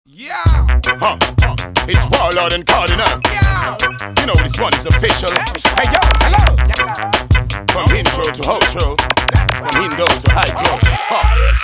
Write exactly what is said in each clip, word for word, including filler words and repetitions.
Yeah. Huh, huh. It's Warlord and Cardinal. Yeah. You know this one is official. Hey yo, hello. From intro to outro, from Indo to high club. Huh.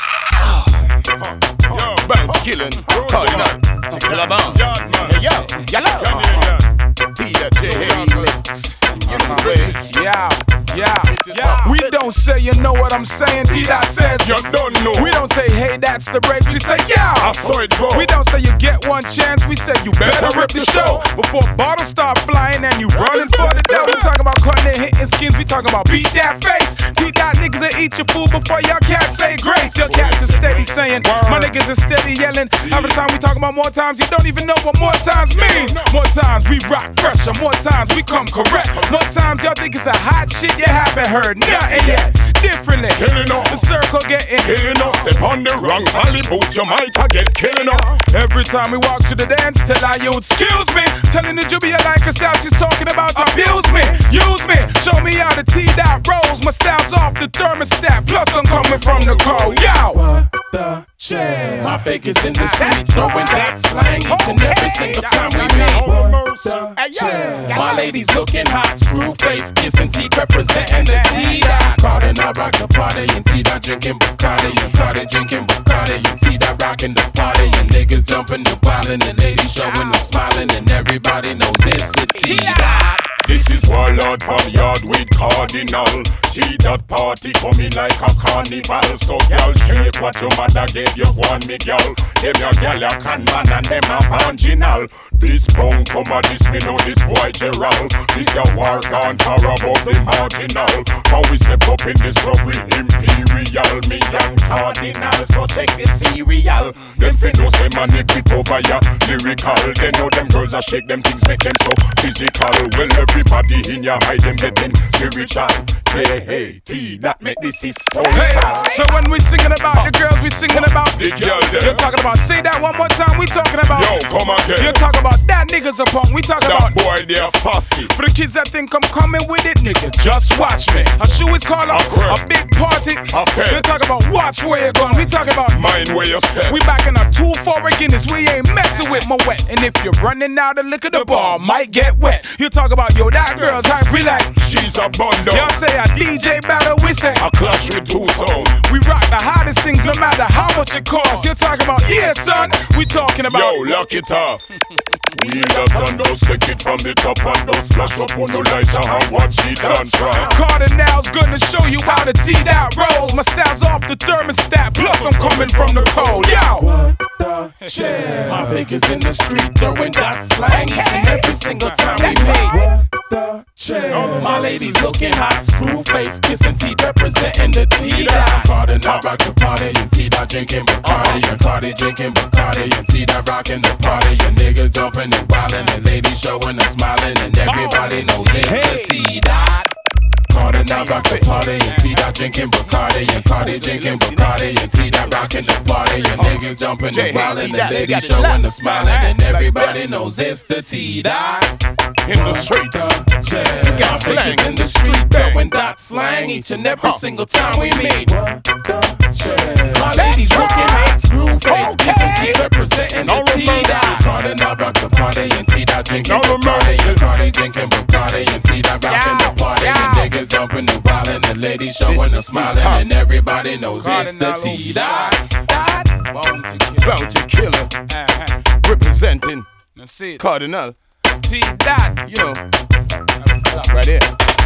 Huh. Yo, Bounty Killin', Cardinal, Killabang. Hey yo, Hello. T that J Heavy Licks. You know the way. Yeah. Yeah, yeah. We don't say you know what I'm saying. T Dot says You don't know. we don't say hey that's the breaks. We say yeah. I saw it go. We don't say you get one chance. We say you better rip the show before bottles start flying and you running for the dough. We talking about cutting and hitting skins. We talking about beat that face. T Dot niggas will eat your food before y'all cats say grace. Your cats are steady saying my niggas are steady yelling. Every time we talk about more times, you don't even know what more times means. More times we rock fresher. More times we come correct. More times y'all think it's the hot shit. You haven't heard nothing yet. Differently, Killing up. the circle getting Killing up. Step on the wrong alley boot, you might a get killing up. every time we walk to the dance. Tell I you excuse me. Telling the Jubia like her style, she's talking about abuse me, use me. Show me how the T Dot rolls. My style's off the thermostat. Plus I'm coming from the cold. Yo, what the shit? My bakers in the street throwing that slang each and every single time we meet. My ladies looking hot, screw face, kissing teeth, representing the T-Dot. Cardinal rock the party, and T-Dot drinking Bacardi, and Cardi drinking Bacardi, and T-Dot rocking the party, and niggas jumping the wildin', and ladies showing the smiling, and everybody knows it's the T-Dot. This is Warlord from Yard with Cardinal. T-Dot party coming like a carnival. So y'all shake what your mother gave you one me girl. Them your girl you can man and them a marginal. This bone come a this me know this boy Gerald. This your war gone far above the marginal. How we step up in this club with Imperial. Me young Cardinal, so check the serial. Them fin know say man it pit over ya lyrical. They know them girls a shake them things make them so physical. Well everybody in your hide them getting spiritual. Hey hey T that make this historical. Hey, so when we singing about the girls, we singing about the girl You're there. talking about say that one more time. We talking about Yo, come again. You're talking about that niggas a punk. We talking That about boy there fussy. for the kids that think I'm coming with it, nigga, just watch me. A shoe is called a, A crib. a big party. A fed. You're talking about watch where you're going. We talking about Mind where you step. we back in a two four Guinness. We ain't messing with my wet. And if you're running out of liquor, the bar might get wet. You talk about yo that girl's hype. We like She's a bundle. y'all say a D J battle. We say A clash with two souls. we rock the hottest things, no matter how much it costs. You're talking about yeah, son. We talking about Yo, lock it off. We left on those, take it from the top and those flash up on the lights and watch it dance right. Cardinal's gonna show you how the T-Dot rolls. My style's off the thermostat. Plus I'm coming from the cold. Yo. What the shit? My bakers in the street throwing that slang each and every single time we meet. What the shit? My ladies looking hot, screw face, kissing teeth, representing the T-Dot. Cardinal rock the party, and T-Dot drinking Bacardi, and Cardi drinking Bacardi, and T-Dot rocking the party, and niggas jumping and wildin', and ladies showing and smiling, and everybody knows it's the T-Dot. Cardinal rock the party, and T-Dot drinking Bacardi, and Cardi drinking Bacardi, and T-Dot rocking the party, and niggas jumping and wildin', and ladies showing and smiling, and everybody knows it's the T-Dot. In the streets. My fakers in the street throwing dot slang each and every single time we meet. My ladies looking hot, screw face, kissing teeth, representing the T-Dot. Cardinal rock the party, and T-Dot drinking Bacardi, and Cardi drinking Bacardi, and T-Dot rocking the party, and niggas jumping and wildin', and ladies showing and smiling, and everybody knows it's the T-Dot. Bounty Killer. Representing Let's see it. Cardinal. T-Dot. You know. Right here.